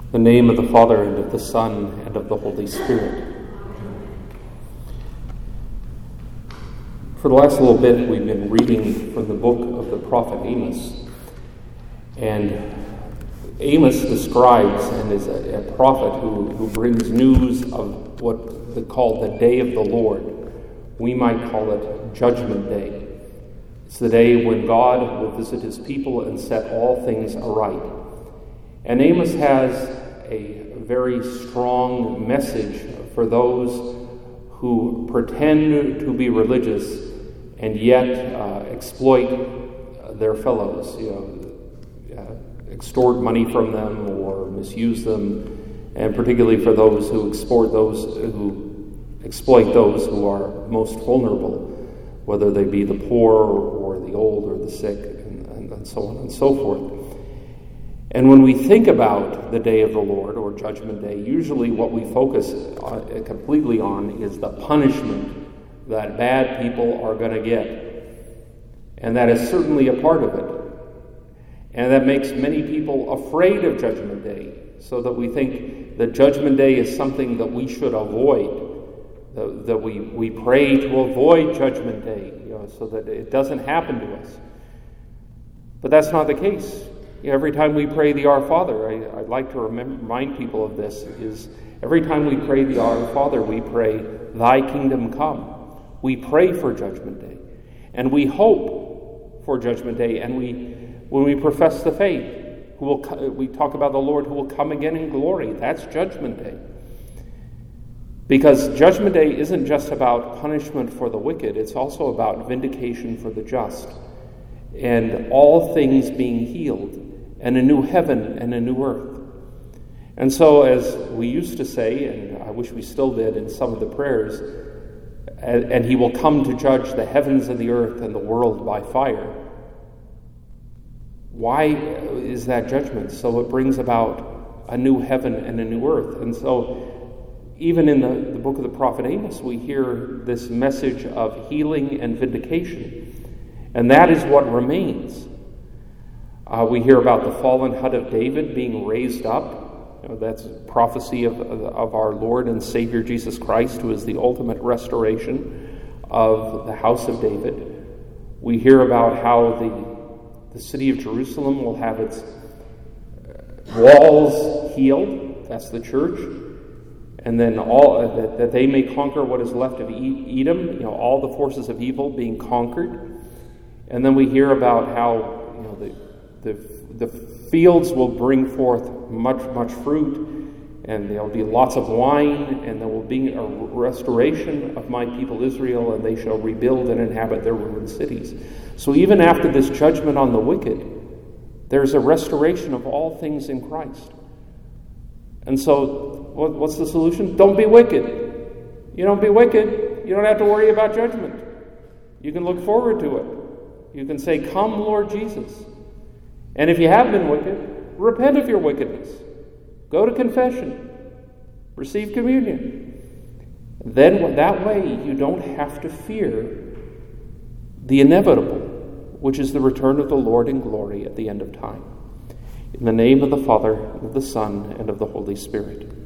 In the name of the Father, and of the Son, and of the Holy Spirit. For the last little bit, we've been reading from the book of the prophet Amos. And Amos describes and is a prophet who brings news of what they call the day of the Lord. We might call it Judgment Day. It's the day when God will visit his people and set all things aright. And Amos has a very strong message for those who pretend to be religious and yet exploit their fellows, extort money from them or misuse them, and particularly for those who exploit those who are most vulnerable, whether they be the poor or the old or the sick, and so on and so forth. And when we think about the day of the Lord or Judgment Day, usually what we focus completely on is the punishment that bad people are going to get. And that is certainly a part of it. And that makes many people afraid of Judgment Day, so that we think that Judgment Day is something that we should avoid, that we pray to avoid Judgment Day, so that it doesn't happen to us. But that's not the case. Every time we pray the Our Father, I'd like to remind people of this, is every time we pray the Our Father, we pray, Thy kingdom come. We pray for Judgment Day. And we hope for Judgment Day. And when we profess the faith, we talk about the Lord who will come again in glory. That's Judgment Day. Because Judgment Day isn't just about punishment for the wicked, it's also about vindication for the just. And all things being healed, and a new heaven and a new earth. And so, as we used to say, and I wish we still did in some of the prayers, and he will come to judge the heavens and the earth and the world by fire. Why is that judgment? So it brings about a new heaven and a new earth. And so, even in the book of the prophet Amos, we hear this message of healing and vindication. And that is what remains. We hear about the fallen hut of David being raised up. That's prophecy of our Lord and Savior Jesus Christ, who is the ultimate restoration of the house of David. We hear about how the city of Jerusalem will have its walls healed. That's the church. And then that they may conquer what is left of Edom, all the forces of evil being conquered. And then we hear about how the fields will bring forth much fruit, and there'll be lots of wine, and there will be a restoration of my people Israel, and they shall rebuild and inhabit their ruined cities. So even after this judgment on the wicked, there's a restoration of all things in Christ. And so, what's the solution? Don't be wicked. You don't be wicked, you don't have to worry about judgment. You can look forward to it. You can say, "Come, Lord Jesus." And if you have been wicked, repent of your wickedness. Go to confession. Receive communion. Then that way you don't have to fear the inevitable, which is the return of the Lord in glory at the end of time. In the name of the Father, and of the Son, and of the Holy Spirit.